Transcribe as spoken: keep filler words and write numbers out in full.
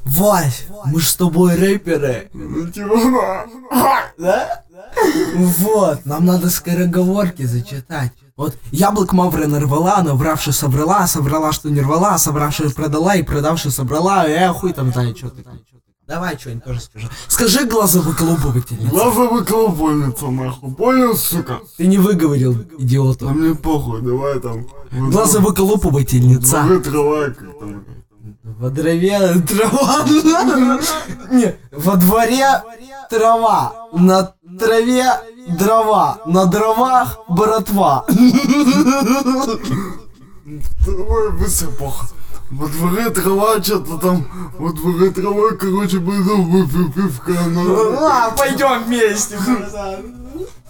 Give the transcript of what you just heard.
Вась, мы ж с тобой рэперы. Ну типа, Да? Вот, нам надо скороговорки зачитать. Вот яблок мавра нарвала, навравши соврала, соврала, что не рвала, совравши продала и продавши собрала, э, хуй там знает, что ты там. Давай что-нибудь тоже скажи. Скажи глазовыколупывательница. глазовыколупывальница нахуй, понял, сука? Ты не выговорил, А идиоту. мне похуй, давай там. Глазовыколупывательница. Дворы трава, как там. Во дворе трава. Не, во дворе трава. На траве дрова. На дровах братва. Давай быстро похуй. Во дворе трава, что-то там, во дворе трава, короче, пойду выпью пивка, ну. А, пойдем вместе.